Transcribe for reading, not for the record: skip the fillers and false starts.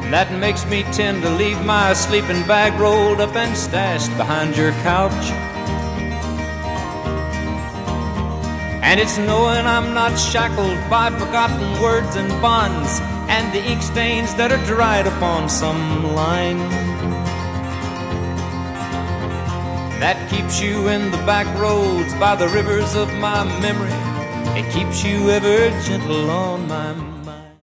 that makes me tend to leave my sleeping bag rolled up and stashed behind your couch. And it's knowing I'm not shackled by forgotten words and bonds and the ink stains that are dried upon some line that keeps you in the back roads by the rivers of my memory. It keeps you ever gentle on my mind.